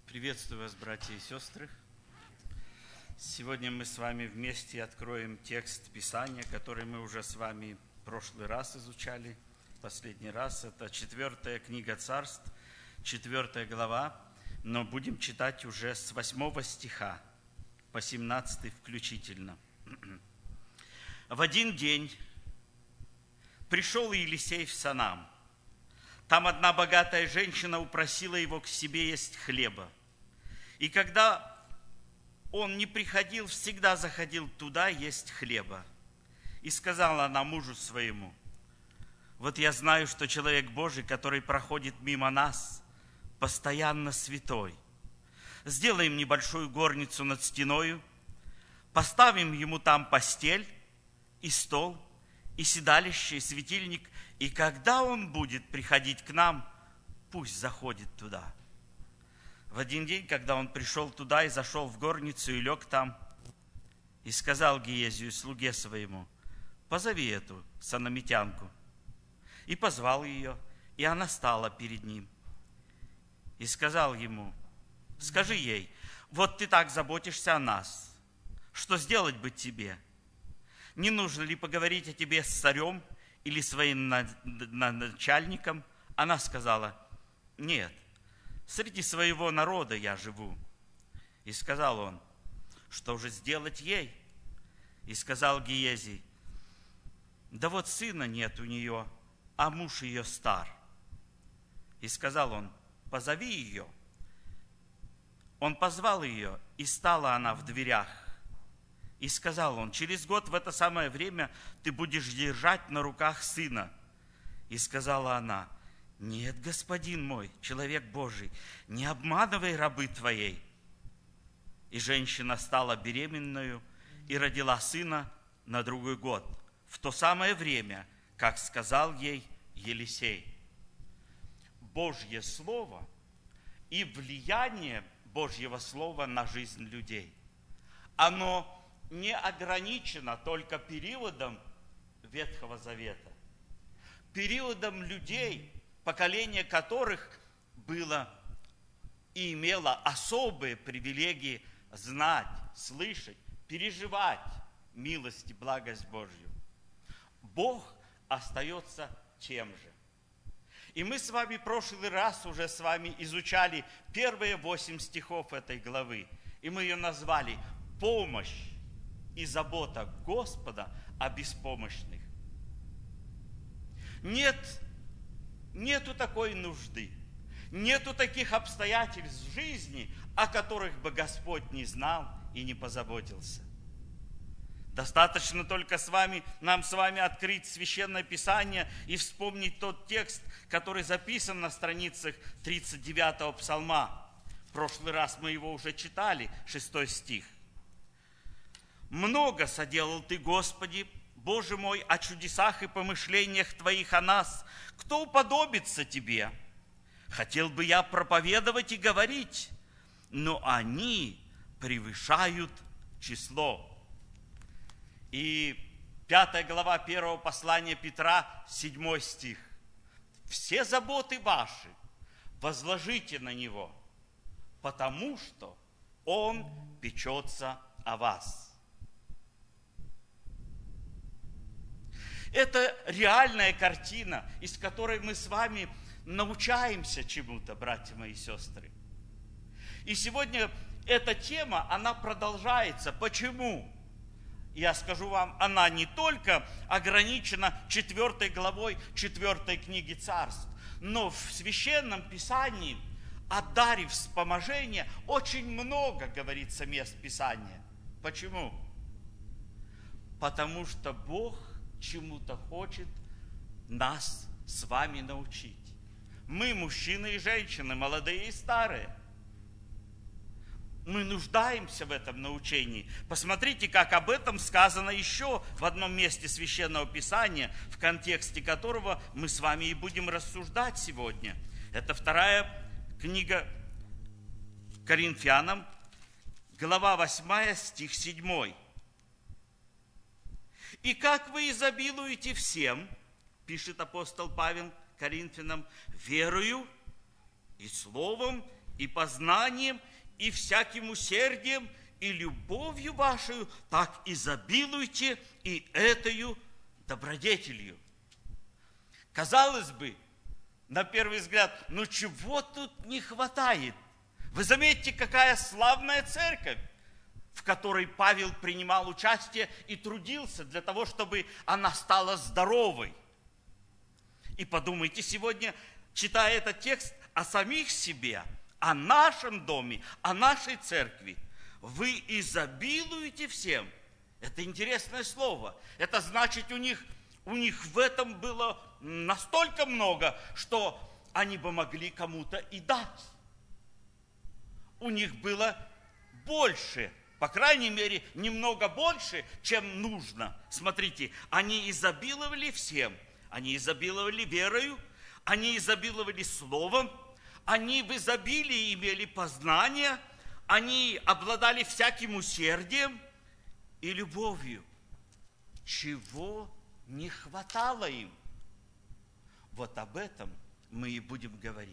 Приветствую вас, братья и сестры. Сегодня мы с вами вместе откроем текст Писания, который мы уже с вами в прошлый раз изучали, последний раз. Это 4 книга Царств, 4 глава, но будем читать уже с 8 стиха по 17 включительно. В один день пришел Елисей в Санам. Там одна богатая женщина упросила его к себе есть хлеба. И когда он не приходил, всегда заходил туда есть хлеба. И сказала она мужу своему: вот я знаю, что человек Божий, который проходит мимо нас, постоянно святой. Сделаем небольшую горницу над стеною, поставим ему там постель и стол, и седалище, и светильник, и когда он будет приходить к нам, пусть заходит туда. В один день, когда он пришел туда и зашел в горницу и лег там, и сказал Гиезию, слуге своему: позови эту санамитянку. И позвал ее, и она стала перед ним. И сказал ему: скажи ей, вот ты так заботишься о нас, что сделать бы тебе? Не нужно ли поговорить о тебе с царем или своим начальником? Она сказала: нет, среди своего народа я живу. И сказал он: что же сделать ей? И сказал Гиезий: да вот сына нет у нее, а муж ее стар. И сказал он: позови ее. Он позвал ее, и стала она в дверях. И сказал он: через год в это самое время ты будешь держать на руках сына. И сказала она: нет, господин мой, человек Божий, не обманывай рабы твоей. И женщина стала беременною и родила сына на другой год, в то самое время, как сказал ей Елисей. Божье Слово и влияние Божьего Слова на жизнь людей, оно не ограничено только периодом Ветхого Завета, периодом людей, поколение которых было и имело особые привилегии знать, слышать, переживать милость и благость Божью. Бог остается тем же. И мы с вами в прошлый раз уже с вами изучали первые 8 стихов этой главы. И мы ее назвали «Помощь и забота Господа о беспомощных». Нету такой нужды, нету таких обстоятельств в жизни, о которых бы Господь не знал и не позаботился. Достаточно только нам с вами открыть Священное Писание и вспомнить тот текст, который записан на страницах 39-го Псалма. В прошлый раз мы его уже читали, 6 стих. «Много соделал Ты, Господи, Боже мой, о чудесах и помышлениях Твоих о нас. Кто уподобится Тебе? Хотел бы я проповедовать и говорить, но они превышают число». И 5 глава 1 послания Петра, 7 стих. «Все заботы ваши возложите на Него, потому что Он печется о вас». Это реальная картина, из которой мы с вами научаемся чему-то, братья мои и сестры. И сегодня эта тема, она продолжается. Почему? Я скажу вам, она не только ограничена 4 главой 4 книги Царств, но в Священном Писании о даре вспоможения очень много говорится мест Писания. Почему? Потому что Бог чему-то хочет нас с вами научить. Мы, мужчины и женщины, молодые и старые, мы нуждаемся в этом научении. Посмотрите, как об этом сказано еще в одном месте Священного Писания, в контексте которого мы с вами и будем рассуждать сегодня. Это 2 книга Коринфянам, глава 8, стих 7. «И как вы изобилуете всем, — пишет апостол Павел Коринфянам, — верою и словом и познанием, и всяким усердием, и любовью вашей, так изобилуйте и этою добродетелью. Казалось бы, на первый взгляд, ну чего тут не хватает? Вы заметите, какая славная церковь, в которой Павел принимал участие и трудился для того, чтобы она стала здоровой. И подумайте сегодня, читая этот текст, о самих себе, о нашем доме, о нашей церкви. Вы изобилуете всем. Это интересное слово. Это значит, у них в этом было настолько много, что они бы могли кому-то и дать. У них было больше, по крайней мере, немного больше, чем нужно. Смотрите, они изобиловали всем. Они изобиловали верою, они изобиловали словом, они в изобилии имели познание, они обладали всяким усердием и любовью. Чего не хватало им? Вот об этом мы и будем говорить.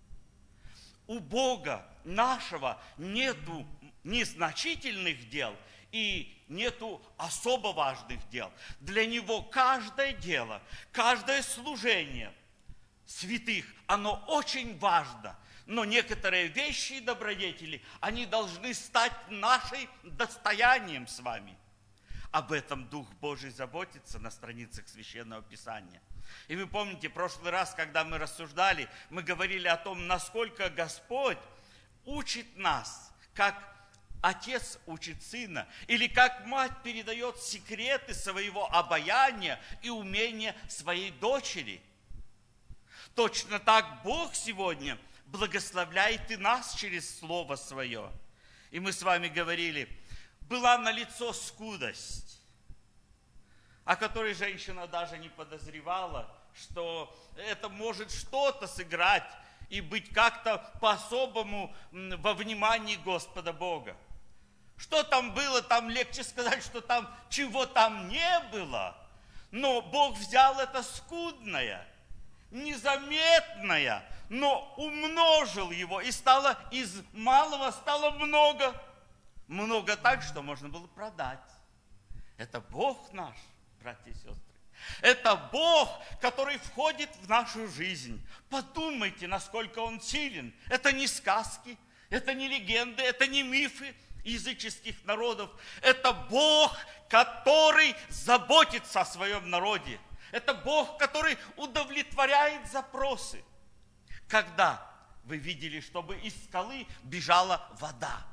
У Бога нашего нету незначительных дел и нету особо важных дел. Для Него каждое дело, каждое служение святых, оно очень важно. Но некоторые вещи и добродетели, они должны стать нашим достоянием с вами. Об этом Дух Божий заботится на страницах Священного Писания. И вы помните, в прошлый раз, когда мы рассуждали, мы говорили о том, насколько Господь учит нас, как отец учит сына, или как мать передает секреты своего обаяния и умения своей дочери. Точно так Бог сегодня благословляет и нас через Слово Свое. И мы с вами говорили, была налицо скудость, о которой женщина даже не подозревала, что это может что-то сыграть и быть как-то по-особому во внимании Господа Бога. Что там было, там легче сказать, что там чего там не было. Но Бог взял это скудное, незаметное, но умножил его, и стало из малого стало много. Много так, что можно было продать. Это Бог наш, братья и сестры. Это Бог, который входит в нашу жизнь. Подумайте, насколько Он силен. Это не сказки, это не легенды, это не мифы языческих народов. Это Бог, который заботится о своем народе. Это Бог, который удовлетворяет запросы. Когда вы видели, чтобы из скалы бежала вода?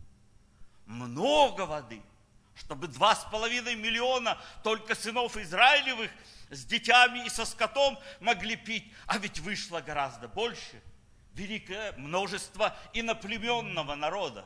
Много воды. Чтобы 2,5 миллиона только сынов Израилевых с детьми и со скотом могли пить. А ведь вышло гораздо больше. Великое множество иноплеменного народа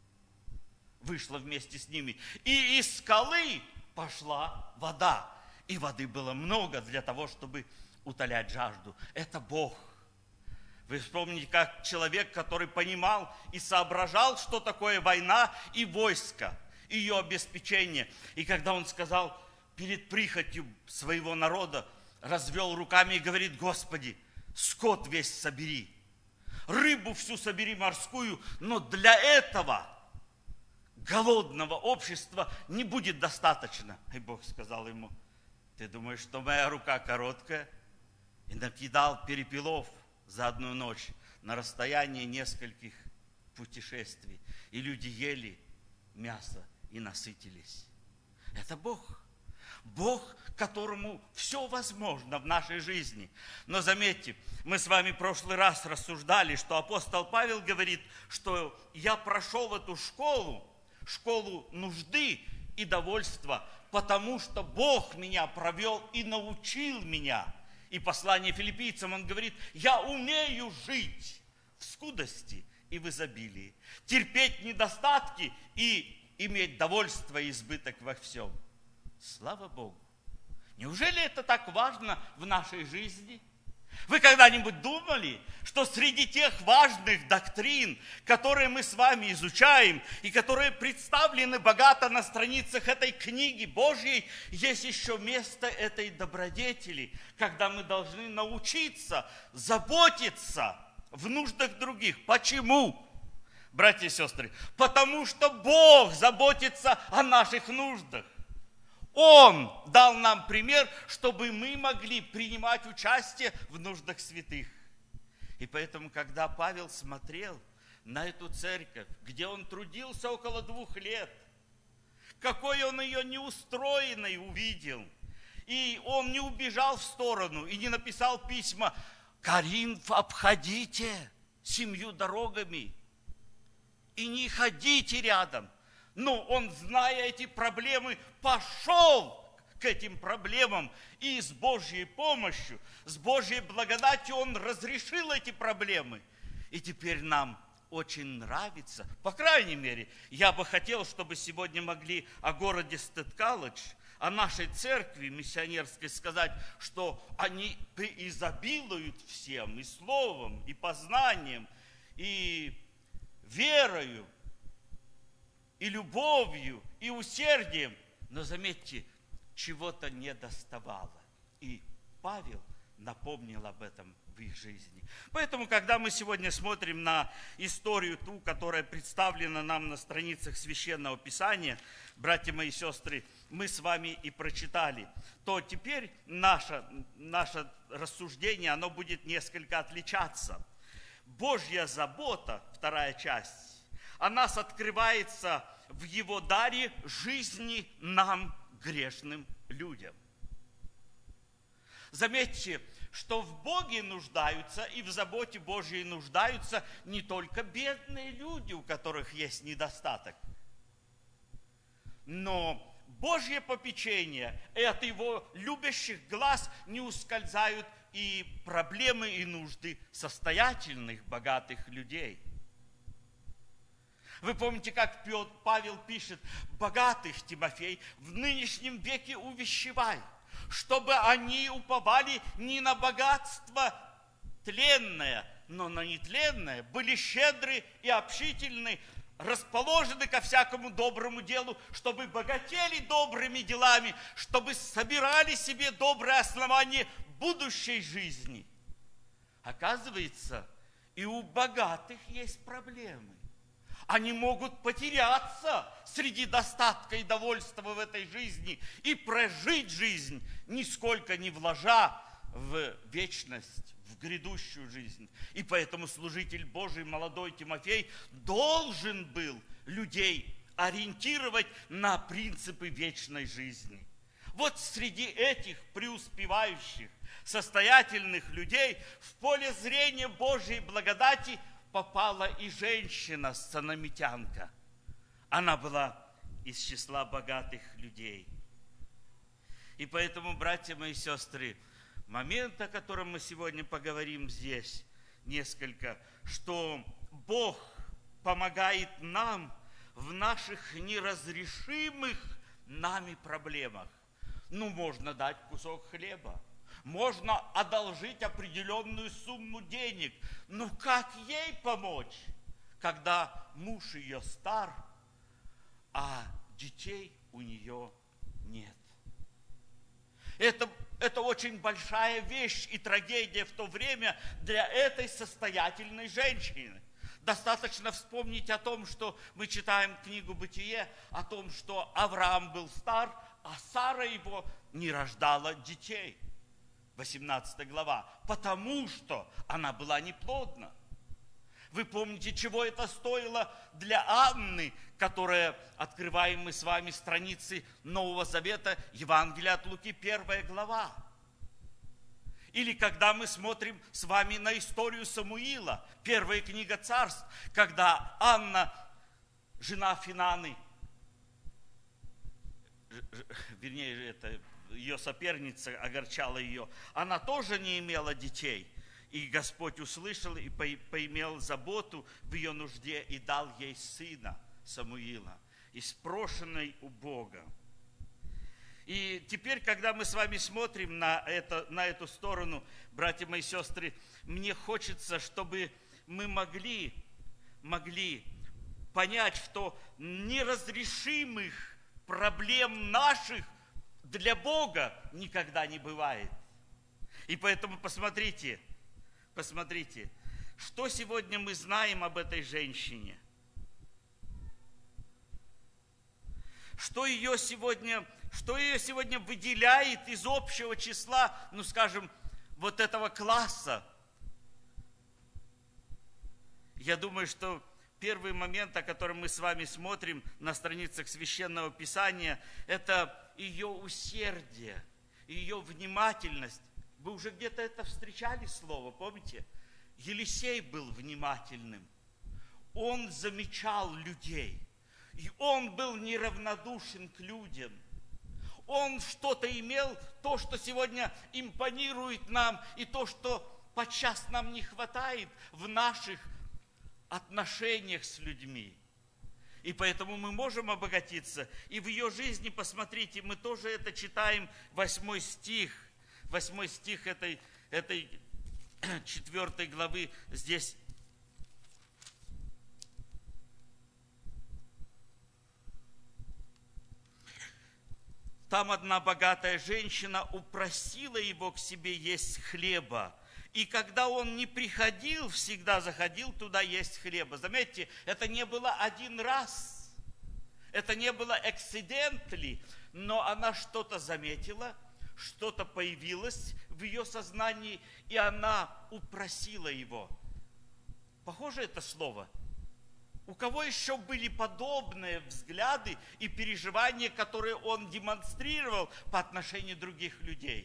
вышло вместе с ними. И из скалы пошла вода. И воды было много для того, чтобы утолять жажду. Это Бог. Вы вспомните, как человек, который понимал и соображал, что такое война и войско, ее обеспечение. И когда он сказал перед прихотью своего народа, развел руками и говорит: Господи, скот весь собери, рыбу всю собери морскую, но для этого голодного общества не будет достаточно. И Бог сказал ему: ты думаешь, что моя рука короткая? И накидал перепелов за одну ночь на расстоянии нескольких путешествий. И люди ели мясо и насытились. Это Бог. Бог, которому все возможно в нашей жизни. Но заметьте, мы с вами в прошлый раз рассуждали, что апостол Павел говорит, что я прошел эту школу нужды и довольства, потому что Бог меня провел и научил меня. И послание филиппийцам он говорит: я умею жить в скудости и в изобилии, терпеть недостатки и иметь довольство и избыток во всем. Слава Богу! Неужели это так важно в нашей жизни? Вы когда-нибудь думали, что среди тех важных доктрин, которые мы с вами изучаем и которые представлены богато на страницах этой книги Божьей, есть еще место этой добродетели, когда мы должны научиться заботиться в нуждах других. Почему? Братья и сестры, потому что Бог заботится о наших нуждах. Он дал нам пример, чтобы мы могли принимать участие в нуждах святых. И поэтому, когда Павел смотрел на эту церковь, где он трудился около 2 лет, какой он ее неустроенной увидел, и он не убежал в сторону и не написал письма: «Коринф обходите 7 дорогами и не ходите рядом». Но он, зная эти проблемы, пошел к этим проблемам. И с Божьей помощью, с Божьей благодатью он разрешил эти проблемы. И теперь нам очень нравится. По крайней мере, я бы хотел, чтобы сегодня могли о городе Стэт-Колледж, о нашей церкви миссионерской сказать, что они изобилуют всем, и словом, и познанием, и верою, и любовью, и усердием. Но заметьте, чего-то не доставало. И Павел напомнил об этом в их жизни. Поэтому, когда мы сегодня смотрим на историю ту, которая представлена нам на страницах Священного Писания, братья мои и сестры, мы с вами и прочитали, то теперь наше рассуждение, оно будет несколько отличаться. Божья забота, 2 часть, о нас открывается в Его даре жизни нам, грешным людям. Заметьте, что в Боге нуждаются и в заботе Божьей нуждаются не только бедные люди, у которых есть недостаток, но Божье попечение и от Его любящих глаз не ускользают и проблемы и нужды состоятельных, богатых людей. Вы помните, как Павел пишет: «Богатых, Тимофей, в нынешнем веке увещевай, чтобы они уповали не на богатство тленное, но на нетленное, были щедры и общительны, расположены ко всякому доброму делу, чтобы богатели добрыми делами, чтобы собирали себе доброе основание будущей жизни». Оказывается, и у богатых есть проблемы. Они могут потеряться среди достатка и довольства в этой жизни и прожить жизнь, нисколько не вложа в вечность, в грядущую жизнь. И поэтому служитель Божий, молодой Тимофей, должен был людей ориентировать на принципы вечной жизни. Вот среди этих преуспевающих, состоятельных людей в поле зрения Божьей благодати попала и женщина, санамитянка. Она была из числа богатых людей. И поэтому, братья мои и сестры, момент, о котором мы сегодня поговорим здесь несколько, что Бог помогает нам в наших неразрешимых нами проблемах. Можно дать кусок хлеба. Можно одолжить определенную сумму денег. Но как ей помочь, когда муж ее стар, а детей у нее нет? Это очень большая вещь и трагедия в то время для этой состоятельной женщины. Достаточно вспомнить о том, что мы читаем книгу «Бытие», о том, что Авраам был стар, а Сара его не рождала детей. 18 глава. Потому что она была неплодна. Вы помните, чего это стоило для Анны, которая, открываем мы с вами страницы Нового Завета, Евангелия от Луки, 1 глава. Или когда мы смотрим с вами на историю Самуила, 1 книга Царств, когда Анна, жена Финаны, вернее, это ее соперница огорчала ее, она тоже не имела детей. И Господь услышал и поимел заботу в ее нужде и дал ей сына Самуила, испрошенный у Бога. И теперь, когда мы с вами смотрим на эту сторону, братья мои и сестры, мне хочется, чтобы мы могли понять, что неразрешимых проблем наших для Бога никогда не бывает. И поэтому посмотрите, Что сегодня мы знаем об этой женщине? Что ее сегодня выделяет из общего числа, скажем, вот этого класса? Я думаю, что первый момент, о котором мы с вами смотрим на страницах Священного Писания, это ее усердие, ее внимательность. Вы уже где-то это встречали слово, помните? Елисей был внимательным. Он замечал людей. И он был неравнодушен к людям. Он что-то имел, то, что сегодня импонирует нам, и то, что подчас нам не хватает в наших отношениях с людьми. И поэтому мы можем обогатиться. И в ее жизни, посмотрите, мы тоже это читаем, 8 стих. 8 стих этой 4 главы здесь. Там одна богатая женщина упросила его к себе есть хлеба. И когда он не приходил, всегда заходил туда есть хлеба. Заметьте, это не было один раз. Это не было accidentally, но она что-то заметила, что-то появилось в ее сознании, и она упросила его. Похоже это слово? У кого еще были подобные взгляды и переживания, которые он демонстрировал по отношению других людей?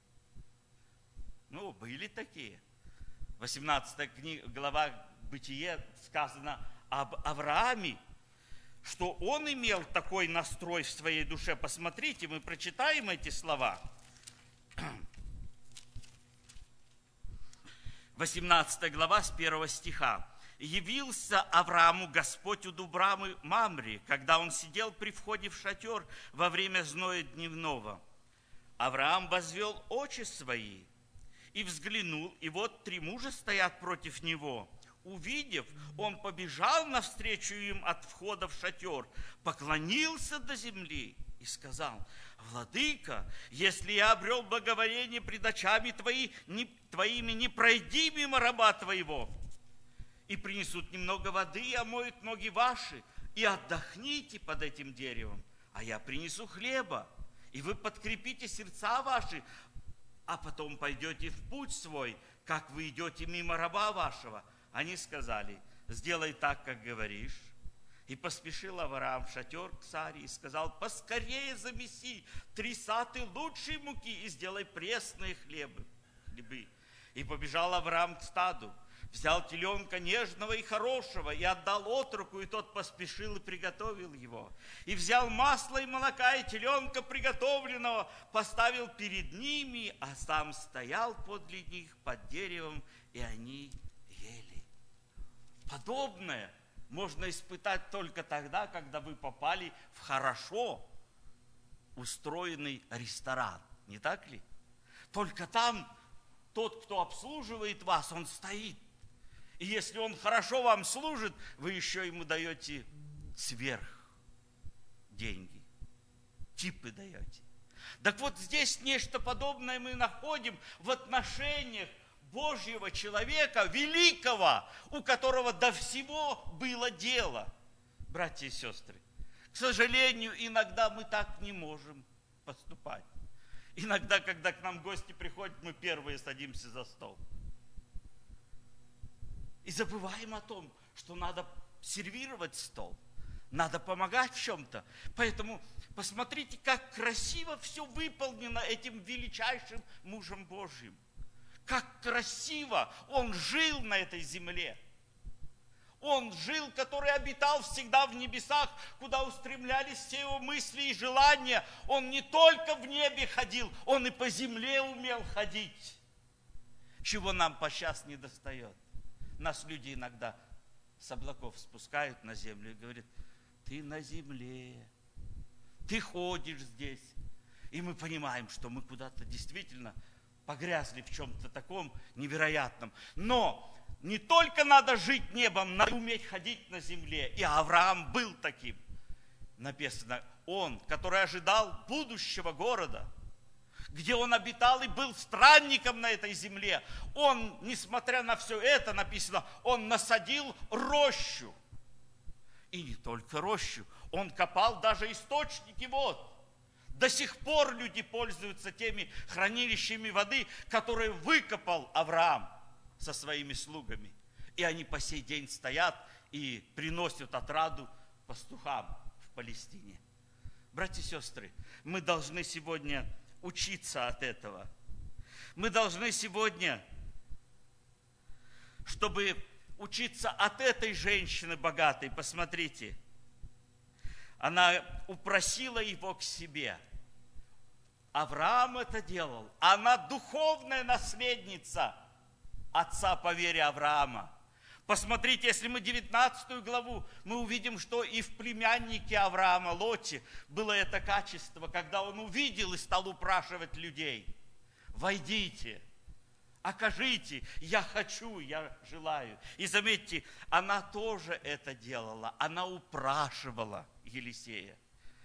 Были такие. 18 глава Бытие сказано об Аврааме, что он имел такой настрой в своей душе. Посмотрите, мы прочитаем эти слова. 18 глава с 1 стиха. «Явился Аврааму Господь у Дубрамы Мамре, когда он сидел при входе в шатер во время зноя дневного. Авраам возвел очи свои и взглянул, и вот 3 мужа стоят против него. Увидев, он побежал навстречу им от входа в шатер, поклонился до земли и сказал: Владыка, если я обрел благоволение пред очами твоими, не пройди мимо раба твоего. И принесут немного воды, и омоют ноги ваши, и отдохните под этим деревом. А я принесу хлеба, и вы подкрепите сердца ваши, а потом пойдете в путь свой, как вы идете мимо раба вашего. Они сказали: сделай так, как говоришь. И поспешил Авраам в шатер к Саре и сказал: поскорее замеси 3 саты лучшей муки и сделай пресные хлебы. И побежал Авраам к стаду, взял теленка нежного и хорошего и отдал отроку, и тот поспешил и приготовил его. И взял масло и молока и теленка приготовленного, поставил перед ними, а сам стоял подле них под деревом, и они ели. Подобное можно испытать только тогда, когда вы попали в хорошо устроенный ресторан. Не так ли? Только там тот, кто обслуживает вас, он стоит. И если он хорошо вам служит, вы еще ему даете сверх деньги, типы даете. Так вот здесь нечто подобное мы находим в отношениях Божьего человека, великого, у которого до всего было дело. Братья и сестры, к сожалению, иногда мы так не можем поступать. Иногда, когда к нам гости приходят, мы первые садимся за стол. И забываем о том, что надо сервировать стол, надо помогать в чем-то. Поэтому посмотрите, как красиво все выполнено этим величайшим мужем Божьим. Как красиво он жил на этой земле. Он жил, который обитал всегда в небесах, куда устремлялись все его мысли и желания. Он не только в небе ходил, он и по земле умел ходить. Чего нам подчас не достает. Нас люди иногда с облаков спускают на землю и говорят: ты на земле, ты ходишь здесь. И мы понимаем, что мы куда-то действительно погрязли в чем-то таком невероятном. Но не только надо жить небом, надо уметь ходить на земле. И Авраам был таким. Написано, он, который ожидал будущего города, где он обитал и был странником на этой земле, он, несмотря на все это, написано, он насадил рощу. И не только рощу, он копал даже источники вод. До сих пор люди пользуются теми хранилищами воды, которые выкопал Авраам со своими слугами. И они по сей день стоят и приносят отраду пастухам в Палестине. Братья и сестры, мы должны сегодня учиться от этого. Мы должны сегодня, чтобы учиться от этой женщины богатой, посмотрите, она упросила его к себе. Авраам это делал. Она духовная наследница отца по вере Авраама. Посмотрите, если мы 19 главу, мы увидим, что и в племяннике Авраама, Лоте, было это качество, когда он увидел и стал упрашивать людей. Войдите, окажите, я хочу, я желаю. И заметьте, она тоже это делала, она упрашивала Елисея.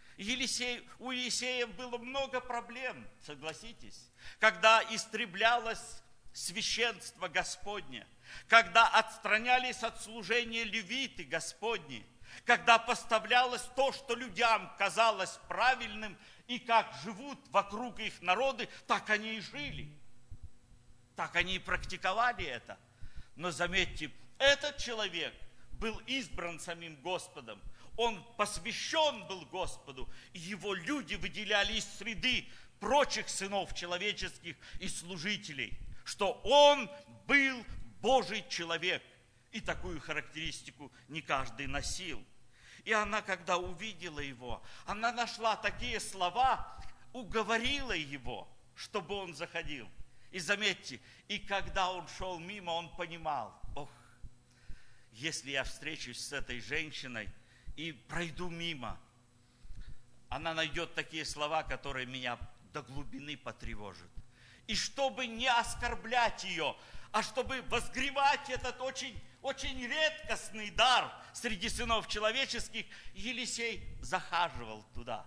У Елисея было много проблем, согласитесь, когда истреблялось священство Господне, когда отстранялись от служения левиты Господни, когда поставлялось то, что людям казалось правильным, и как живут вокруг их народы, так они и жили. Так они и практиковали это. Но заметьте, этот человек был избран самим Господом. Он посвящен был Господу. И его люди выделяли из среды прочих сынов человеческих и служителей, что он был Божий человек. И такую характеристику не каждый носил. И она, когда увидела его, она нашла такие слова, уговорила его, чтобы он заходил. И заметьте, и когда он шел мимо, он понимал, если я встречусь с этой женщиной и пройду мимо, она найдет такие слова, которые меня до глубины потревожат. И чтобы не оскорблять ее, а чтобы возгревать этот очень редкостный дар среди сынов человеческих, Елисей захаживал туда.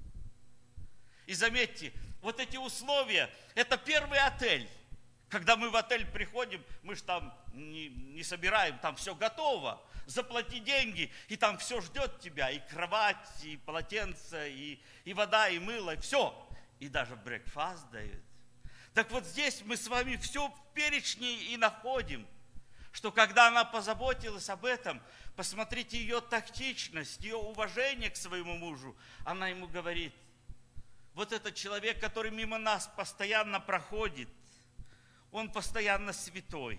И заметьте, вот эти условия, это первый отель. Когда мы в отель приходим, мы же там не собираем, там все готово. Заплати деньги, и там все ждет тебя. И кровать, и полотенце, и вода, и мыло, и все. И даже брейкфаст дают. Так вот здесь мы с вами все в перечне и находим. Что когда она позаботилась об этом, посмотрите ее тактичность, ее уважение к своему мужу. Она ему говорит, вот этот человек, который мимо нас постоянно проходит, он постоянно святой.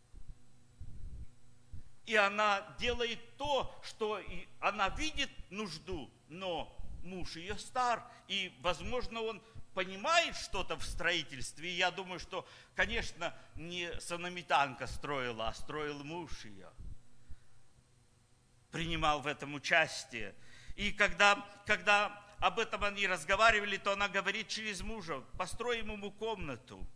И она делает то, что она видит нужду, но муж ее стар, и, возможно, он понимает что-то в строительстве. И я думаю, что, конечно, не санамитанка строила, а строил муж ее. Принимал в этом участие. И когда об этом они разговаривали, то она говорит через мужа, построим ему комнату.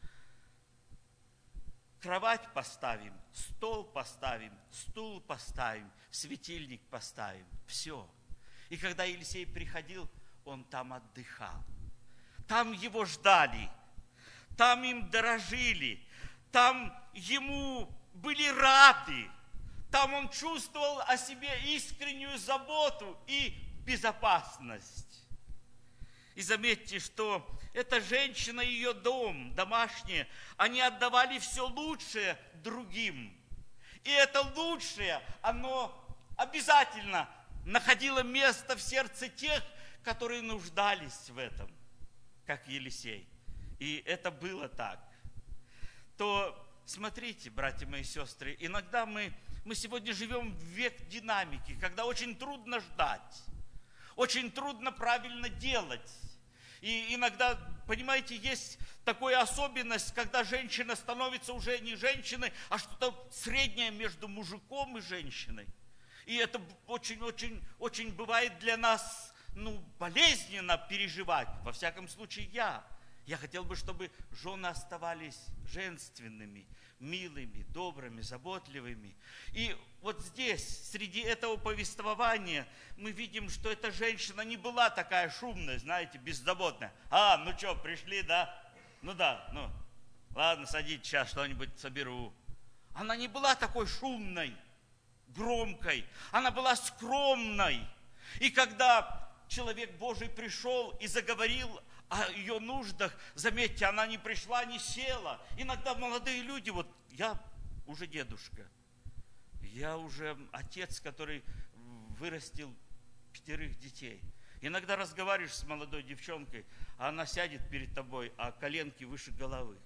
Кровать поставим, стол поставим, стул поставим, светильник поставим. Все. И когда Елисей приходил, он там отдыхал. Там его ждали, там им дорожили, там ему были рады. Там он чувствовал о себе искреннюю заботу и безопасность. И заметьте, что эта женщина и ее дом, домашние, они отдавали все лучшее другим. И это лучшее, оно обязательно находило место в сердце тех, которые нуждались в этом, как Елисей. И это было так. То смотрите, братья мои сестры, иногда мы сегодня живем в век динамики, когда очень трудно ждать, очень трудно правильно делать. И иногда, понимаете, есть такая особенность, когда женщина становится уже не женщиной, а что-то среднее между мужиком и женщиной. И это очень бывает для нас, болезненно переживать. Во всяком случае, я Я хотел бы, чтобы жены оставались женственными, милыми, добрыми, заботливыми. И вот здесь, среди этого повествования, мы видим, что эта женщина не была такая шумная, знаете, беззаботная. Ну что, пришли, да? Ладно, садитесь, сейчас что-нибудь соберу. Она не была такой шумной, громкой. Она была скромной. И когда человек Божий пришел и заговорил о ее нуждах, заметьте, она не пришла, не села. Иногда молодые люди, вот я уже дедушка, я уже отец, который вырастил 5 детей. Иногда разговариваешь с молодой девчонкой, а она сядет перед тобой, а коленки выше головы.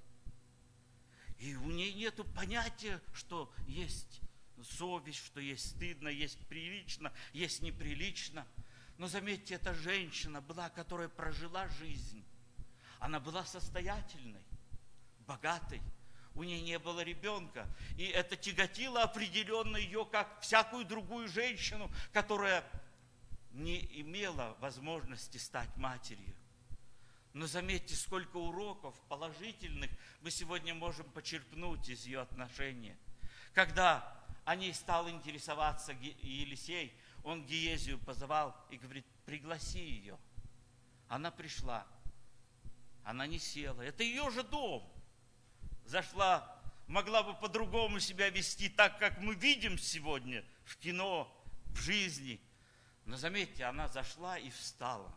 И у нее нет понятия, что есть совесть, что есть стыдно, есть прилично, есть неприлично. Но заметьте, эта женщина была, которая прожила жизнь. Она была состоятельной, богатой. У нее не было ребенка. И это тяготило определенно ее, как всякую другую женщину, которая не имела возможности стать матерью. Но заметьте, сколько уроков положительных мы сегодня можем почерпнуть из ее отношения. Когда о ней стал интересоваться Елисей, он Гиезию позвал и говорит: пригласи ее. Она пришла. Она не села. Это ее же дом. Зашла, могла бы по-другому себя вести, так как мы видим сегодня в кино, в жизни. Но заметьте, она зашла и встала.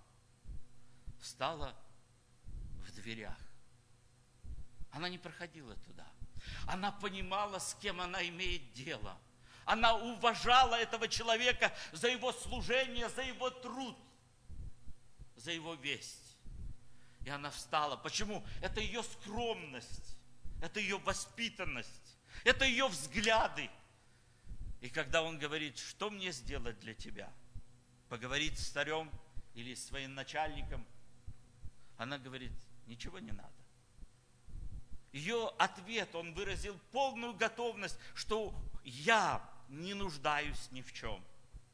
Встала в дверях. Она не проходила туда. Она понимала, с кем она имеет дело. Она уважала этого человека за его служение, за его труд, за его весть. И она встала. Почему? Это ее скромность, это ее воспитанность, это ее взгляды. И когда он говорит: что мне сделать для тебя? Поговорить с царем или с своим начальником? Она говорит: ничего не надо. Ее ответ, он выразил полную готовность, что я не нуждаюсь ни в чем.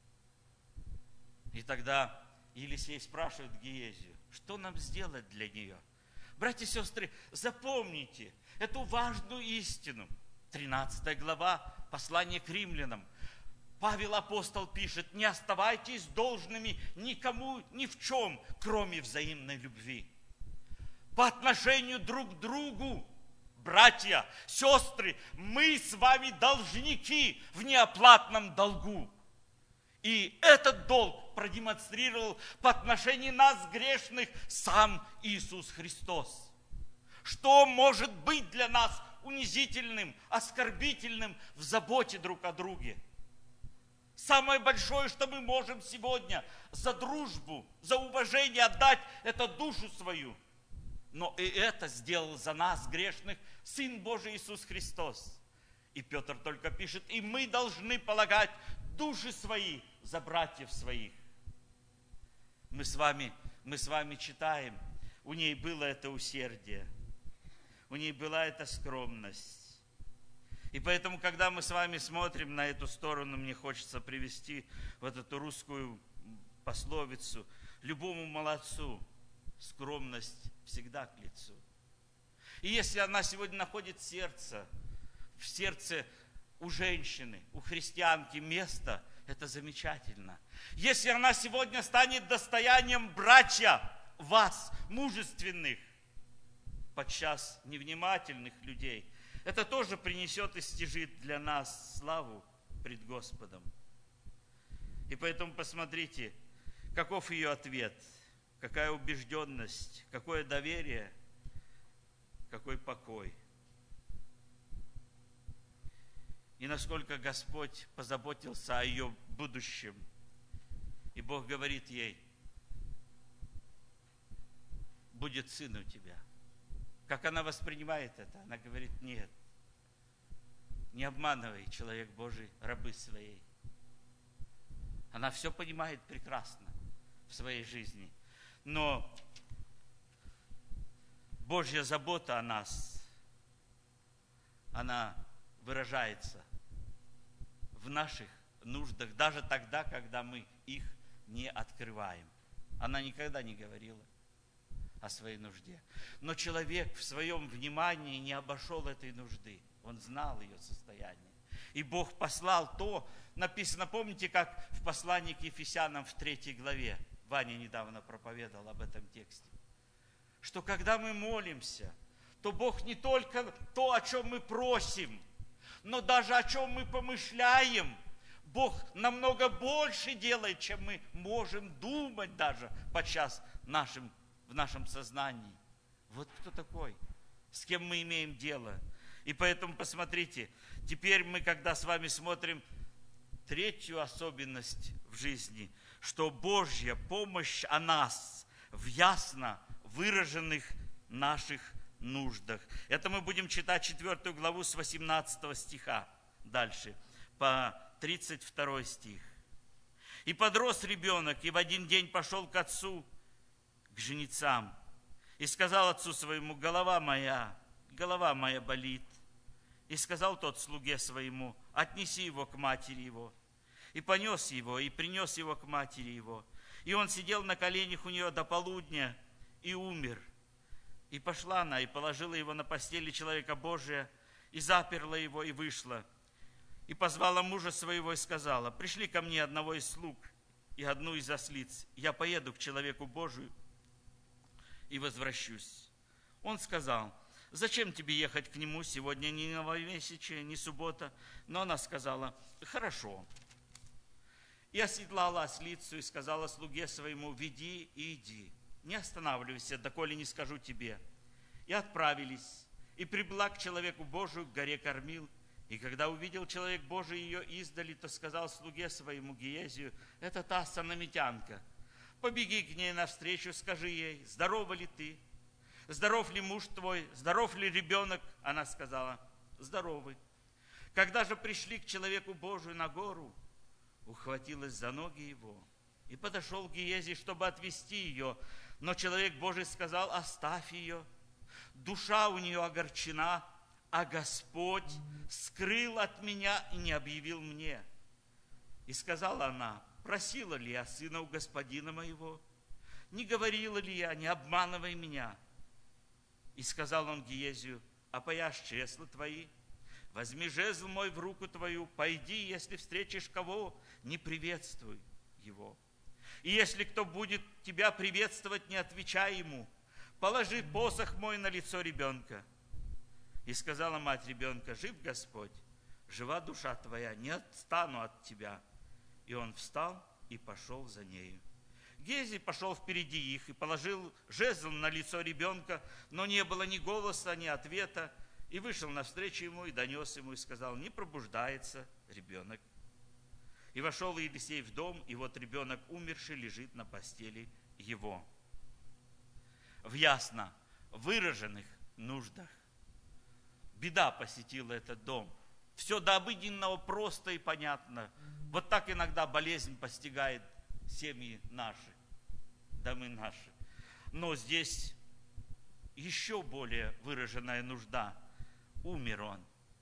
И тогда Елисей спрашивает Гиезию: что нам сделать для нее? Братья и сестры, запомните эту важную истину. 13 глава послания к римлянам. Павел апостол пишет: не оставайтесь должными никому ни в чем, кроме взаимной любви. По отношению друг к другу, братья, сестры, мы с вами должники в неоплатном долгу. И этот долг продемонстрировал по отношению нас, грешных, сам Иисус Христос. Что может быть для нас унизительным, оскорбительным в заботе друг о друге? Самое большое, что мы можем сегодня за дружбу, за уважение отдать, это душу свою. Но и это сделал за нас, грешных, Сын Божий Иисус Христос. И Петр только пишет: и мы должны полагать души свои за братьев своих. Мы с вами читаем, у ней было это усердие, у ней была эта скромность. И поэтому, когда мы с вами смотрим на эту сторону, мне хочется привести вот эту русскую пословицу: любому молодцу скромность всегда к лицу. И если она сегодня находит в сердце у женщины, у христианки место, это замечательно. Если она сегодня станет достоянием, братья, вас, мужественных, подчас невнимательных людей, это тоже принесет и стяжит для нас славу пред Господом. И поэтому посмотрите, каков ее ответ, какая убежденность, какое доверие, какой покой. И насколько Господь позаботился о ее будущем. И Бог говорит ей: будет сын у тебя. Как она воспринимает это? Она говорит: нет, не обманывай, человек Божий, рабы своей. Она все понимает прекрасно в своей жизни. Но Божья забота о нас, она выражается в наших нуждах, даже тогда, когда мы их не открываем. Она никогда не говорила: о своей нужде. Но человек в своем внимании не обошел этой нужды. Он знал ее состояние. И Бог послал то, написано, помните, как в послании к Ефесянам в 3 главе, Ваня недавно проповедовал об этом тексте, что когда мы молимся, то Бог не только то, о чем мы просим, но даже о чем мы помышляем, Бог намного больше делает, чем мы можем думать даже подчас в нашем сознании. Вот кто такой, с кем мы имеем дело. И поэтому посмотрите, теперь мы, когда с вами смотрим третью особенность в жизни, что Божья помощь о нас в ясно выраженных наших нуждах. Это мы будем читать 4 главу с 18 стиха дальше, по 32 стих. «И подрос ребенок, и в один день пошел к отцу, к жнецам, и сказал отцу своему: голова моя болит. И сказал тот слуге своему: отнеси его к матери его. И понес его, и принес его к матери его. И он сидел на коленях у нее до полудня, и умер. И пошла она, и положила его на постели человека Божия, и заперла его, и вышла. И позвала мужа своего, и сказала: пришли ко мне одного из слуг и одну из ослиц. Я поеду к человеку Божию и возвращусь. Он сказал: зачем тебе ехать к нему? Сегодня не новомесячие, не суббота. Но она сказала: хорошо. И оседлала ослицу, и сказала слуге своему: веди и иди, не останавливайся, доколе не скажу тебе. И отправились, и прибыла к человеку Божию, к горе Кормил. И когда увидел человек Божий ее издали, то сказал слуге своему Гиезию: это та санамитянка. Побеги к ней навстречу, скажи ей: здорова ли ты? Здоров ли муж твой? Здоров ли ребенок? Она сказала: здоровый. Когда же пришли к человеку Божию на гору, ухватилась за ноги его, и подошел Гиезий, чтобы отвести ее. Но человек Божий сказал: оставь ее, душа у нее огорчена, а Господь скрыл от меня и не объявил мне. И сказала она: просила ли я сына у господина моего? Не говорила ли я: не обманывай меня? И сказал он Гиезию: опояшь чесла твои, возьми жезл мой в руку твою, пойди, если встретишь кого, не приветствуй его. И если кто будет тебя приветствовать, не отвечай ему, положи посох мой на лицо ребенка. И сказала мать ребенка: жив Господь, жива душа твоя, не отстану от тебя. И он встал и пошел за нею. Гиезий пошел впереди их и положил жезл на лицо ребенка, но не было ни голоса, ни ответа. И вышел навстречу ему и донес ему, и сказал: не пробуждается ребенок. И вошел Елисей в дом, и вот ребенок умерший лежит на постели его. В ясно выраженных нуждах. Беда посетила этот дом. Все до обыденного просто и понятно. Вот так иногда болезнь постигает семьи наши, домы наши. Но здесь еще более выраженная нужда. Умер он.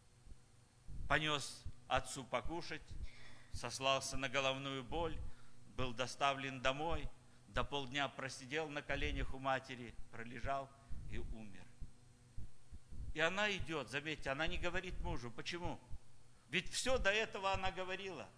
Понес отцу покушать, сослался на головную боль, был доставлен домой, до полдня просидел на коленях у матери, пролежал и умер. И она идет, заметьте, она не говорит мужу. Почему? Ведь все до этого она говорила.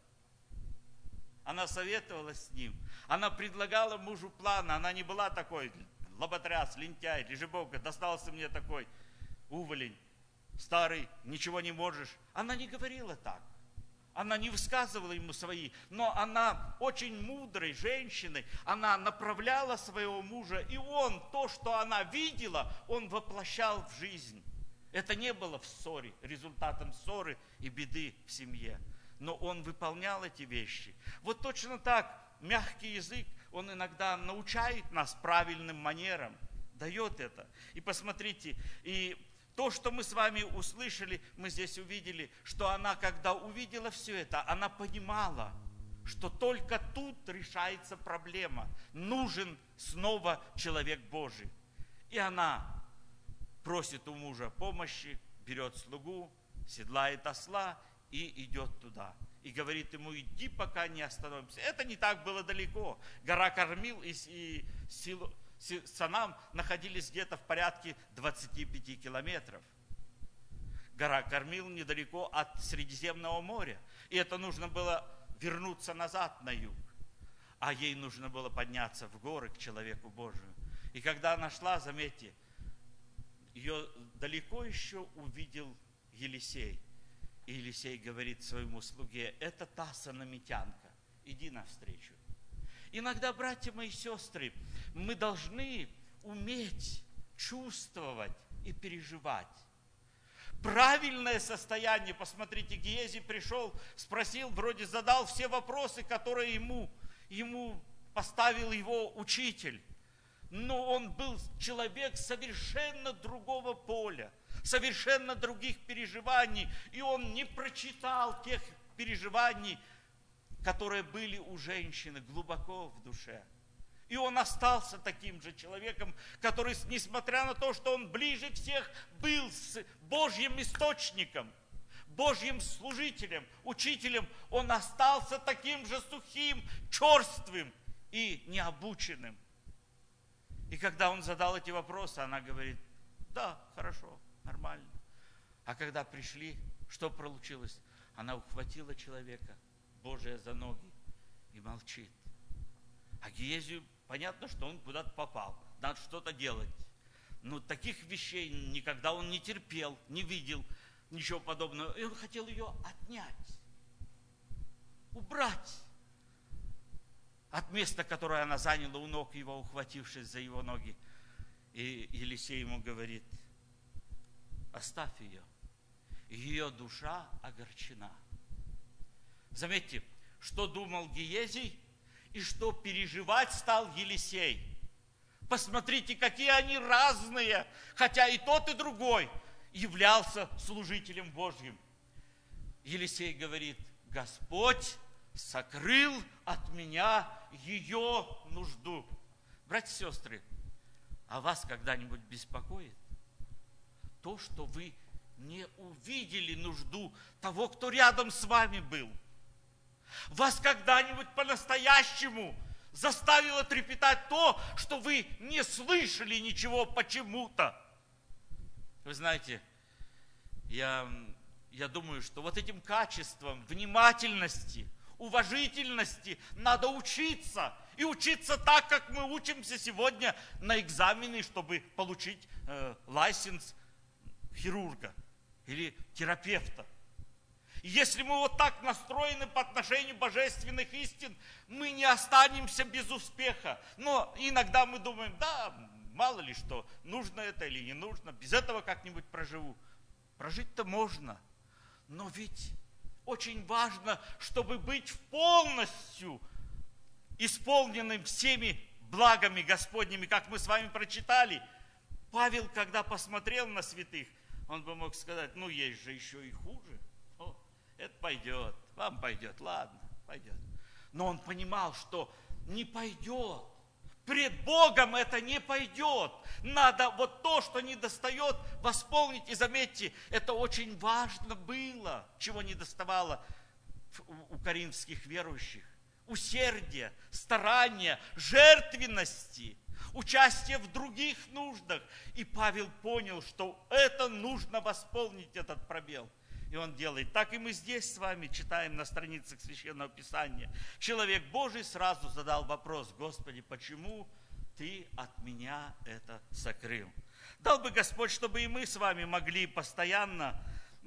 Она советовалась с ним. Она предлагала мужу планы. Она не была такой лоботряс, лентяй, лежебока. Достался мне такой уволень, старый, ничего не можешь. Она не говорила так. Она не высказывала ему свои. Но она очень мудрой женщиной. Она направляла своего мужа. И он, то, что она видела, он воплощал в жизнь. Это не было в ссоре, результатом ссоры и беды в семье. Но он выполнял эти вещи. Вот точно так мягкий язык, он иногда научает нас правильным манерам, дает это. И посмотрите, и то, что мы с вами услышали, мы здесь увидели, что она, когда увидела все это, она понимала, что только тут решается проблема. Нужен снова человек Божий. И она просит у мужа помощи, берет слугу, седлает осла и идет туда. И говорит ему: иди, пока не остановимся. Это не так было далеко. Гора Кормил и Санам находились где-то в порядке 25 километров. Гора Кармил недалеко от Средиземного моря. И это нужно было вернуться назад на юг. А ей нужно было подняться в горы к человеку Божию. И когда она шла, заметьте, ее далеко еще увидел Елисей. И Елисей говорит своему слуге: это та санамитянка, иди навстречу. Иногда, братья мои сестры, мы должны уметь чувствовать и переживать. Правильное состояние, посмотрите, Гиези пришел, спросил, вроде задал все вопросы, которые ему поставил его учитель. Но он был человек совершенно другого поля, совершенно других переживаний. И он не прочитал тех переживаний, которые были у женщины глубоко в душе. И он остался таким же человеком, который, несмотря на то, что он ближе всех был с Божьим источником, Божьим служителем, учителем, он остался таким же сухим, черствым и необученным. И когда он задал эти вопросы, она говорит: да, хорошо, нормально. А когда пришли, что получилось? Она ухватила человека Божия за ноги и молчит. А Гиезию понятно, что он куда-то попал, надо что-то делать. Но таких вещей никогда он не терпел, не видел, ничего подобного. И он хотел ее отнять, убрать от места, которое она заняла у ног его, ухватившись за его ноги. И Елисей ему говорит: оставь ее, ее душа огорчена. Заметьте, что думал Гиезий и что переживать стал Елисей. Посмотрите, какие они разные, хотя и тот, и другой являлся служителем Божьим. Елисей говорит: Господь сокрыл от меня ее нужду. Братья и сестры, а вас когда-нибудь беспокоит то, что вы не увидели нужду того, кто рядом с вами был? Вас когда-нибудь по-настоящему заставило трепетать то, что вы не слышали ничего почему-то? Вы знаете, я думаю, что вот этим качеством внимательности, уважительности надо учиться. И учиться так, как мы учимся сегодня на экзамене, чтобы получить лайсенс хирурга или терапевта. И если мы вот так настроены по отношению божественных истин, мы не останемся без успеха. Но иногда мы думаем: да, мало ли что, нужно это или не нужно, без этого как-нибудь проживу. Прожить-то можно, но ведь очень важно, чтобы быть полностью исполненным всеми благами Господними, как мы с вами прочитали. Павел, когда посмотрел на святых, он бы мог сказать: ну, есть же еще и хуже. Это пойдет, вам пойдет, ладно, пойдет. Но он понимал, что не пойдет. Пред Богом это не пойдет. Надо вот то, что не достает, восполнить. И заметьте, это очень важно было, чего не доставало у коринфских верующих. Усердие, старание, жертвенности, участие в других нуждах. И Павел понял, что это нужно восполнить, этот пробел. И он делает. Так и мы здесь с вами читаем на страницах Священного Писания. Человек Божий сразу задал вопрос: Господи, почему Ты от меня это сокрыл? Дал бы Господь, чтобы и мы с вами могли постоянно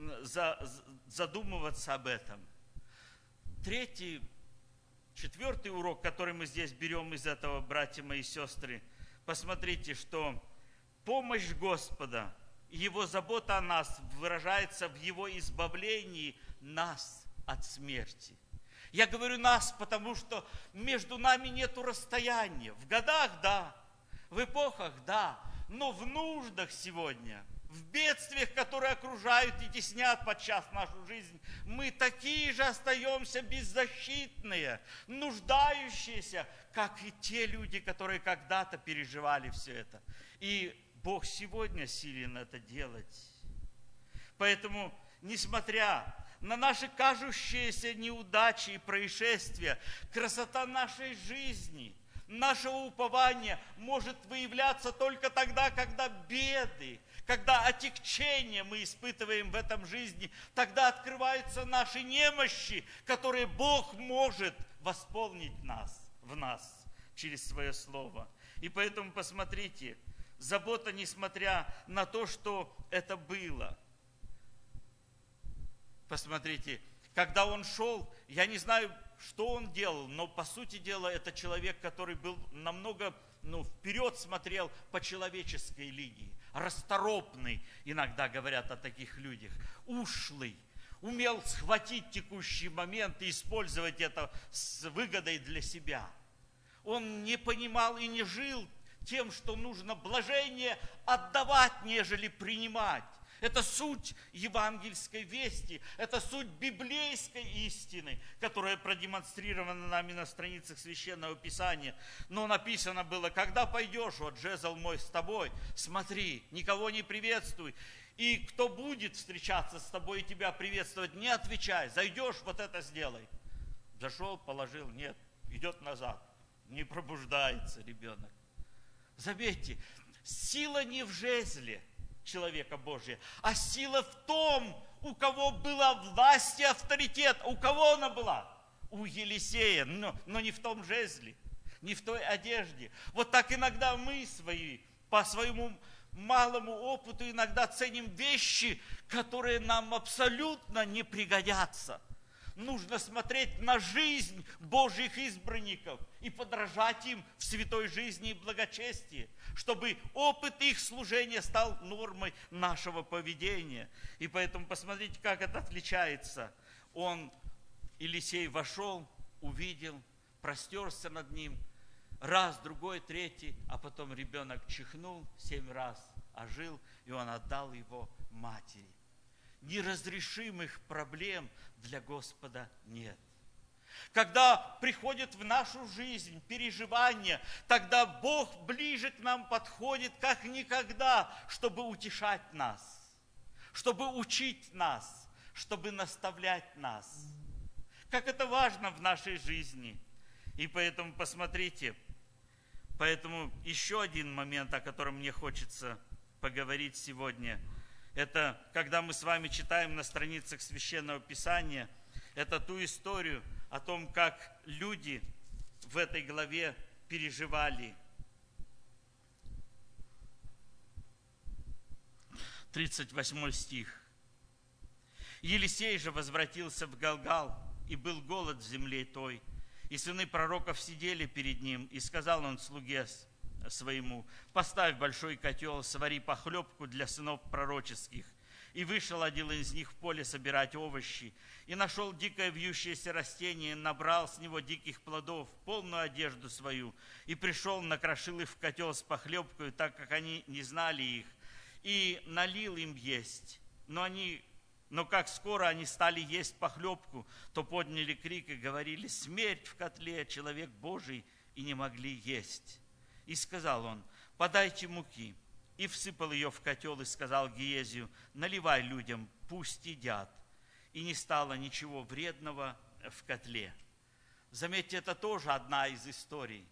задумываться об этом. Четвертый урок, который мы здесь берем из этого, братья мои и сестры. Посмотрите, что помощь Господа, Его забота о нас выражается в Его избавлении нас от смерти. Я говорю нас, потому что между нами нету расстояния. В годах – да, в эпохах – да, но в нуждах сегодня, в бедствиях, которые окружают и теснят подчас нашу жизнь, мы такие же остаемся беззащитные, нуждающиеся, как и те люди, которые когда-то переживали все это. И Бог сегодня силен это делать. Поэтому, несмотря на наши кажущиеся неудачи и происшествия, красота нашей жизни, Нашего упования может выявляться только тогда, когда беды, когда отягчения мы испытываем в этом жизни, тогда открываются наши немощи, которые Бог может восполнить в нас через свое слово. И поэтому посмотрите, забота, несмотря на то, что это было. Посмотрите, когда он шел, я не знаю, что он делал, но по сути дела это человек, который был намного вперед смотрел по человеческой линии. Расторопный, иногда говорят о таких людях, ушлый, умел схватить текущий момент и использовать это с выгодой для себя. Он не понимал и не жил тем, что нужно блажение отдавать, нежели принимать. Это суть евангельской вести, это суть библейской истины, которая продемонстрирована нами на страницах Священного Писания. Но написано было, когда пойдешь, вот жезл мой с тобой, смотри, никого не приветствуй. И кто будет встречаться с тобой и тебя приветствовать, не отвечай, зайдешь, вот это сделай. Зашел, положил, нет, идет назад, не пробуждается ребенок. Заметьте, сила не в жезле человека Божия, а сила в том, у кого была власть и авторитет. У кого она была? У Елисея, но не в том жезле, не в той одежде. Вот так иногда мы по своему малому опыту иногда ценим вещи, которые нам абсолютно не пригодятся. Нужно смотреть на жизнь Божьих избранников и подражать им в святой жизни и благочестии, чтобы опыт их служения стал нормой нашего поведения. И поэтому посмотрите, как это отличается. Елисей вошел, увидел, простерся над ним, раз, другой, третий, а потом ребенок чихнул 7 раз, ожил, и он отдал его матери. Неразрешимых проблем для Господа нет. Когда приходит в нашу жизнь переживания, тогда Бог ближе к нам подходит, как никогда, чтобы утешать нас, чтобы учить нас, чтобы наставлять нас. Как это важно в нашей жизни. И поэтому посмотрите, еще один момент, о котором мне хочется поговорить сегодня, это когда мы с вами читаем на страницах Священного Писания, это ту историю о том, как люди в этой главе переживали. 38 стих. Елисей же возвратился в Галгал, и был голод в земле той, и сыны пророков сидели перед ним, и сказал он слуге своему: поставь большой котел, свари похлебку для сынов пророческих. И вышел один из них в поле собирать овощи, и нашел дикое вьющееся растение, набрал с него диких плодов, полную одежду свою, и пришел, накрошил их в котел с похлебкой, так как они не знали их, и налил им есть. Но как скоро они стали есть похлебку, то подняли крик и говорили: смерть в котле, человек Божий, и не могли есть. И сказал он: подайте муки. И всыпал ее в котел и сказал Гиезию: наливай людям, пусть едят. И не стало ничего вредного в котле. Заметьте, это тоже одна из историй.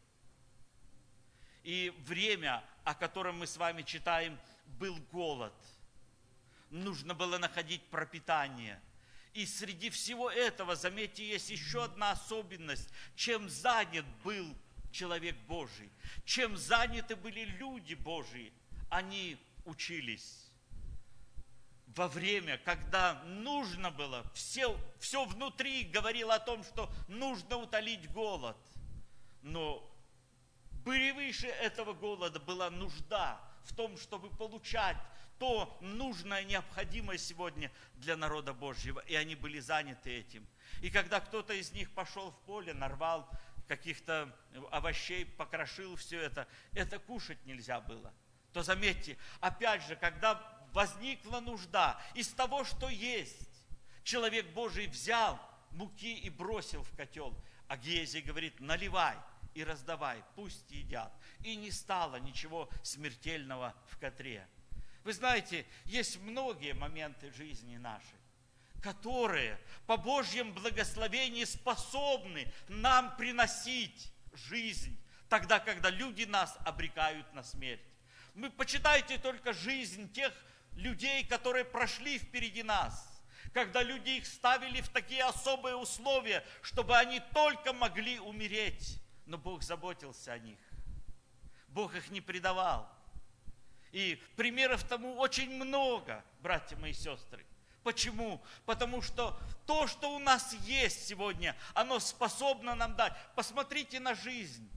И время, о котором мы с вами читаем, был голод. Нужно было находить пропитание. И среди всего этого, заметьте, есть еще одна особенность. Чем занят был человек Божий, чем заняты были люди Божии, они учились. Во время, когда нужно было, все внутри говорило о том, что нужно утолить голод. Но превыше этого голода была нужда в том, чтобы получать то нужное, необходимое сегодня для народа Божьего. И они были заняты этим. И когда кто-то из них пошел в поле, нарвал каких-то овощей, покрошил все это кушать нельзя было. То заметьте, опять же, когда возникла нужда, из того, что есть, человек Божий взял муки и бросил в котел. А Гиезий говорит: наливай и раздавай, пусть едят. И не стало ничего смертельного в котле. Вы знаете, есть многие моменты жизни нашей, которые по Божьему благословению способны нам приносить жизнь, тогда, когда люди нас обрекают на смерть. Мы почитайте только жизнь тех людей, которые прошли впереди нас, когда люди их ставили в такие особые условия, чтобы они только могли умереть, но Бог заботился о них. Бог их не предавал. И примеров тому очень много, братья мои и сестры. Почему? Потому что то, что у нас есть сегодня, оно способно нам дать. Посмотрите на жизнь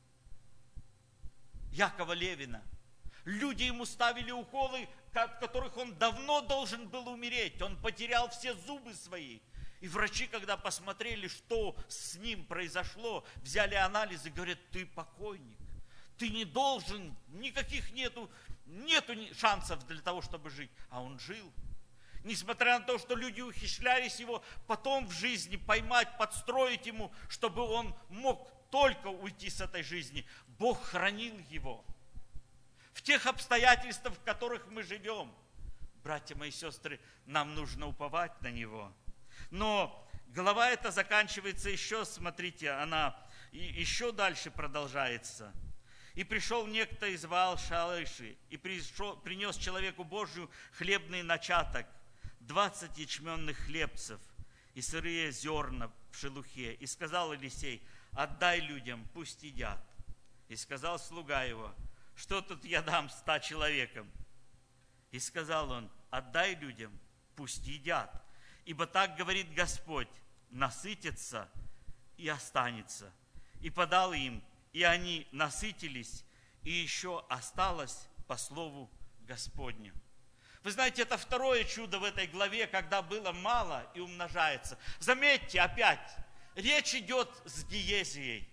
Якова Левина. Люди ему ставили уколы, от которых он давно должен был умереть. Он потерял все зубы свои. И врачи, когда посмотрели, что с ним произошло, взяли анализы, говорят, ты покойник. Ты не должен, никаких нету шансов для того, чтобы жить. А он жил. Несмотря на то, что люди ухищрялись его потом в жизни поймать, подстроить ему, чтобы он мог только уйти с этой жизни. Бог хранил его. В тех обстоятельствах, в которых мы живем, братья мои и сестры, нам нужно уповать на него. Но глава эта заканчивается еще, смотрите, она еще дальше продолжается. И пришел некто из Ваал-Шалыши, и принес человеку Божию хлебный начаток, 20 ячменных хлебцев и сырые зерна в шелухе. И сказал Елисей, отдай людям, пусть едят. И сказал слуга его, что тут я дам 100 человекам? И сказал он, отдай людям, пусть едят. Ибо так говорит Господь, насытятся и останется. И подал им, и они насытились, и еще осталось по слову Господню. Вы знаете, это второе чудо в этой главе, когда было мало и умножается. Заметьте, опять, речь идет с Гиезией.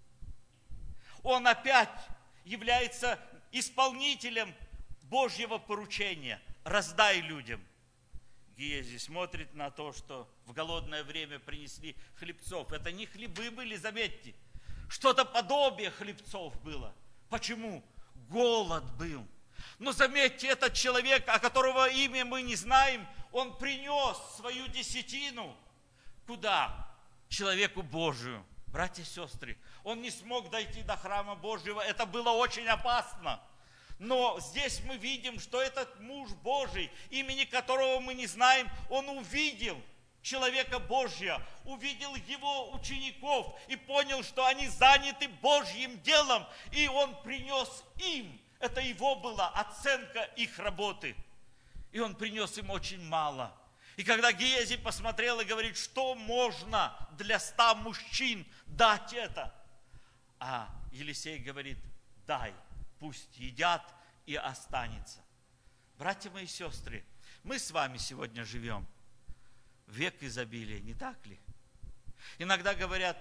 Он опять является исполнителем Божьего поручения. Раздай людям. Гиези смотрит на то, что в голодное время принесли хлебцов. Это не хлебы были, заметьте. Что-то подобие хлебцов было. Почему? Голод был. Но заметьте, этот человек, о которого имя мы не знаем, он принес свою десятину. Куда? Человеку Божию. Братья и сестры, он не смог дойти до храма Божьего. Это было очень опасно. Но здесь мы видим, что этот муж Божий, имени которого мы не знаем, он увидел человека Божия, увидел его учеников и понял, что они заняты Божьим делом, и он принес им. Это его была оценка их работы. И он принес им очень мало. И когда Гиези посмотрел и говорит, что можно для 100 мужчин дать это? А Елисей говорит, дай, пусть едят и останется. Братья мои и сестры, мы с вами сегодня живем в век изобилия, не так ли? Иногда говорят,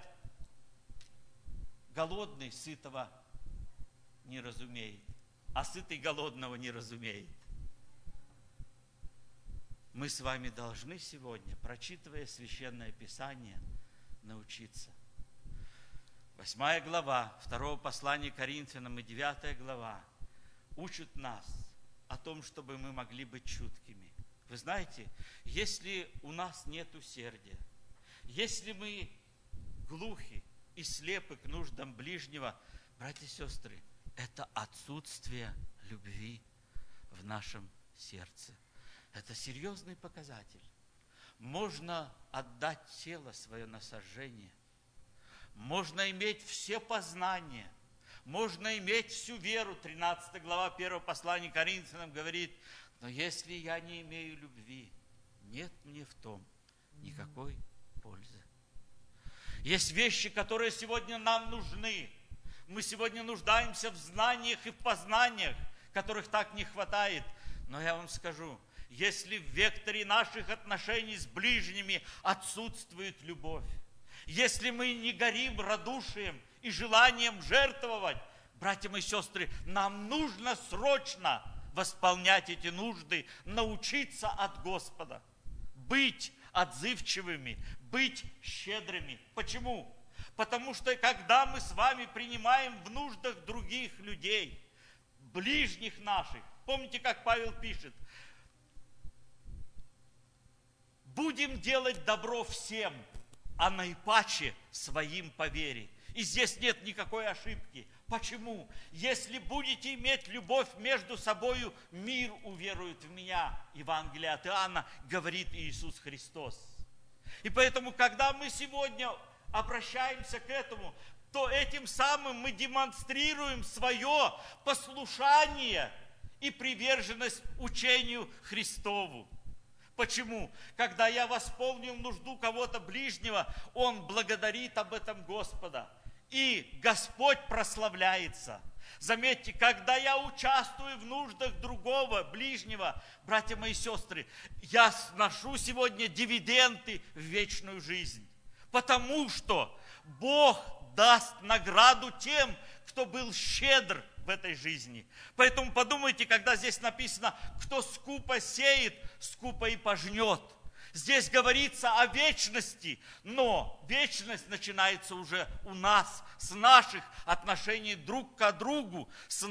голодный сытого не разумеет, а сытый голодного не разумеет. Мы с вами должны сегодня, прочитывая Священное Писание, научиться. 8 глава 2 послания Коринфянам и 9 глава учат нас о том, чтобы мы могли быть чуткими. Вы знаете, если у нас нет усердия, если мы глухи и слепы к нуждам ближнего, братья и сестры, это отсутствие любви в нашем сердце. Это серьезный показатель. Можно отдать тело свое на сожжение. Можно иметь все познания. Можно иметь всю веру. 13 глава 1 послания Коринфянам говорит, но если я не имею любви, нет мне в том никакой пользы. Есть вещи, которые сегодня нам нужны. Мы сегодня нуждаемся в знаниях и в познаниях, которых так не хватает. Но я вам скажу, если в векторе наших отношений с ближними отсутствует любовь, если мы не горим радушием и желанием жертвовать, братья мои и сестры, нам нужно срочно восполнять эти нужды, научиться от Господа, быть отзывчивыми, быть щедрыми. Почему? Потому что когда мы с вами принимаем в нуждах других людей, ближних наших, помните, как Павел пишет, будем делать добро всем, а наипаче своим по вере. И здесь нет никакой ошибки. Почему? Если будете иметь любовь между собою, мир уверует в меня. Евангелие от Иоанна, говорит Иисус Христос. И поэтому, когда мы сегодня обращаемся к этому, то этим самым мы демонстрируем свое послушание и приверженность учению Христову. Почему? Когда я восполнил нужду кого-то ближнего, он благодарит об этом Господа. И Господь прославляется. Заметьте, когда я участвую в нуждах другого, ближнего, братья мои сестры, я сношу сегодня дивиденды в вечную жизнь. Потому что Бог даст награду тем, кто был щедр в этой жизни. Поэтому подумайте, когда здесь написано, кто скупо сеет, скупо и пожнет. Здесь говорится о вечности, но вечность начинается уже у нас, с наших отношений друг к другу, с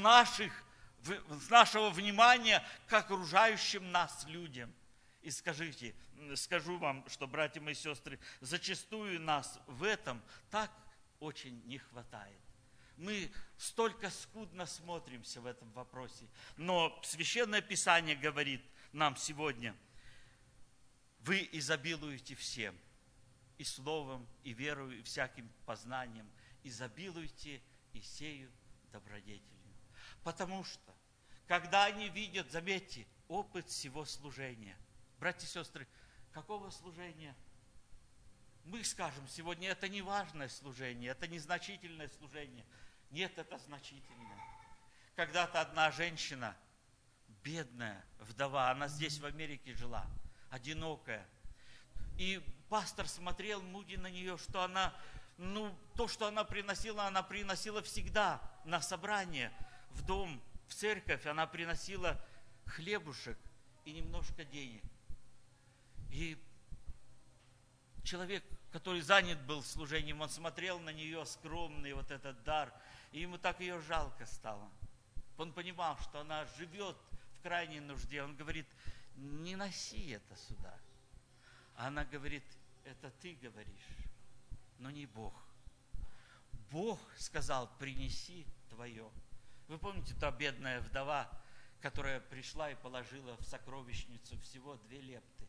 нашего внимания к окружающим нас людям. И скажу вам, что, братья мои сестры, зачастую нас в этом так очень не хватает. Мы столько скудно смотримся в этом вопросе. Но Священное Писание говорит нам сегодня: вы изобилуете всем, и словом, и верою, и всяким познанием. Изобилуйте и сею добродетелью. Потому что, когда они видят, заметьте, опыт всего служения. Братья и сестры, какого служения? Мы скажем сегодня, это не важное служение, это незначительное служение. Нет, это значительное. Когда-то одна женщина, бедная вдова, она здесь в Америке жила, одинокая. И пастор смотрел муди на нее, что она, то, что она приносила всегда на собрание, в дом, в церковь. Она приносила хлебушек и немножко денег. И человек, который занят был служением, он смотрел на нее, скромный вот этот дар, и ему так ее жалко стало. Он понимал, что она живет в крайней нужде. Он говорит, не носи это сюда. А она говорит, это ты говоришь, но не Бог. Бог сказал, принеси твое. Вы помните, та бедная вдова, которая пришла и положила в сокровищницу всего 2 лепты.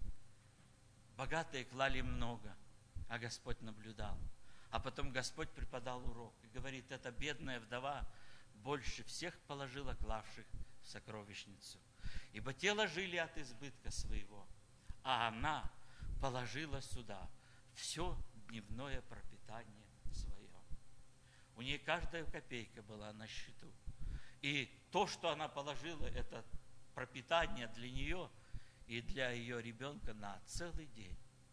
Богатые клали много, а Господь наблюдал. А потом Господь преподал урок и говорит, эта бедная вдова больше всех положила клавших в сокровищницу. Ибо те ложили от избытка своего, а она положила сюда все дневное пропитание свое. У нее каждая копейка была на счету. И то, что она положила, это пропитание для нее и для ее ребенка на целый день.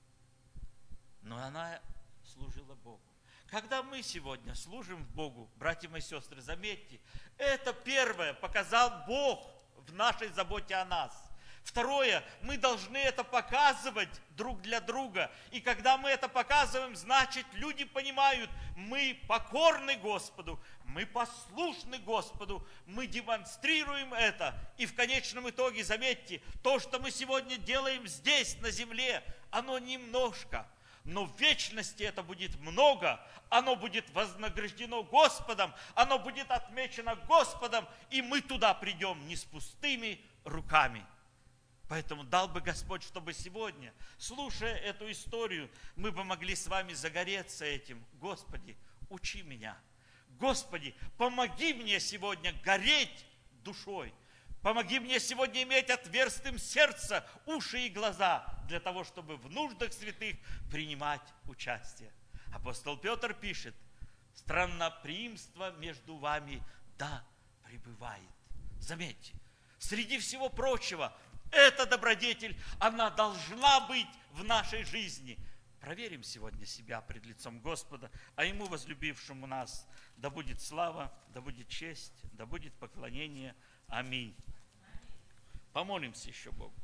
Но она служила Богу. Когда мы сегодня служим Богу, братья мои сестры, заметьте, это первое показал Бог в нашей заботе о нас. Второе, мы должны это показывать друг для друга. И когда мы это показываем, значит, люди понимают, мы покорны Господу, мы послушны Господу, мы демонстрируем это. И в конечном итоге, заметьте, то, что мы сегодня делаем здесь, на земле, оно немножко. Но в вечности это будет много, оно будет вознаграждено Господом, оно будет отмечено Господом, и мы туда придем не с пустыми руками. Поэтому дал бы Господь, чтобы сегодня, слушая эту историю, мы бы могли с вами загореться этим. Господи, учи меня. Господи, помоги мне сегодня гореть душой. Помоги мне сегодня иметь отверстым сердце, уши и глаза, для того, чтобы в нуждах святых принимать участие. Апостол Петр пишет, странноприимство между вами да пребывает. Заметьте, среди всего прочего, эта добродетель, она должна быть в нашей жизни. Проверим сегодня себя пред лицом Господа, а Ему, возлюбившему нас, да будет слава, да будет честь, да будет поклонение. Аминь. Помолимся еще Богу.